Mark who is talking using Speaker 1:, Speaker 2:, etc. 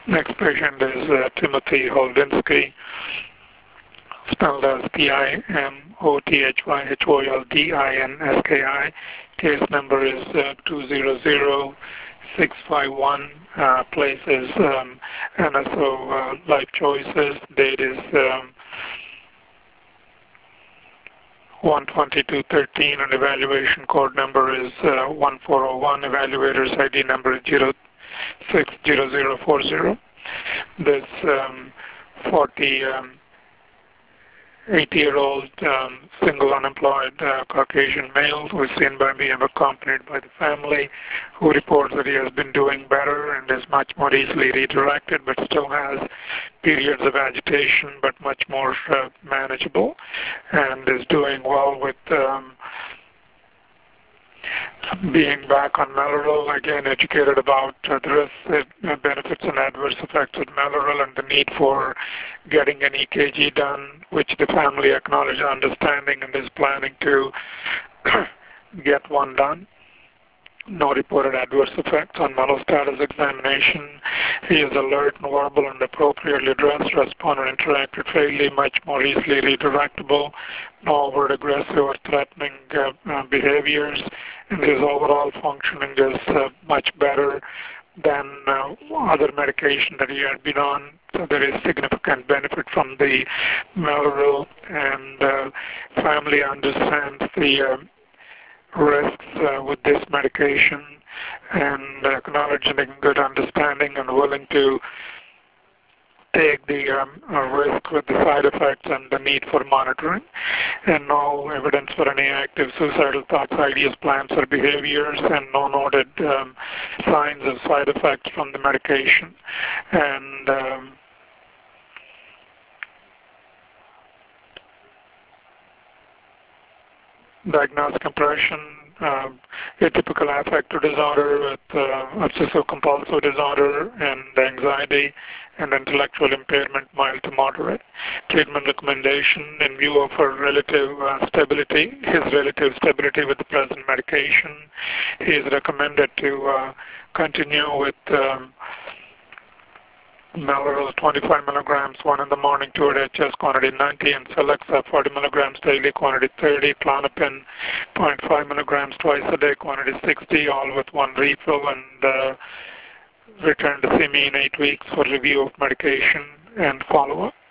Speaker 1: Next patient is Timothy Holdinsky, spelled as Timothyholdinsky. Case number is 200651. Place is NSO Life Choices. Date is 1/22/13, and evaluation code number is 1401. Evaluator's ID number is 060040. This 80-year-old single unemployed Caucasian male who is seen by me and accompanied by the family, who reports that he has been doing better and is much more easily redirected, but still has periods of agitation, but much more manageable, and is doing well with being back on Mellaril. Again, educated about the risks, benefits and adverse effects of Mellaril and the need for getting an EKG done, which the family acknowledges understanding and is planning to get one done. No reported adverse effects on mental status examination. He is alert, verbal, and appropriately dressed, respond and interacted fairly, much more easily redirectable, no overt aggressive or threatening behaviors, and his overall functioning is much better than other medication that he had been on. So there is significant benefit from the Mellaril, and family understands the risks with this medication, and acknowledging good understanding and willing to take the risk with the side effects and the need for monitoring, and no evidence for any active suicidal thoughts, ideas, plans, or behaviors, and no noted signs of side effects from the medication. And diagnosed compression, atypical affective disorder with obsessive compulsive disorder and anxiety and intellectual impairment, mild to moderate. Treatment recommendation: in view of her relative stability, his relative stability with the present medication, he is recommended to continue with Mellaril 25 milligrams, 1 in the morning, 2 at HS, quantity 90, and Celexa 40 milligrams daily, quantity 30, Klonopin 0.5 milligrams twice a day, quantity 60, all with 1 refill, and return to see me in 8 weeks for review of medication and follow-up.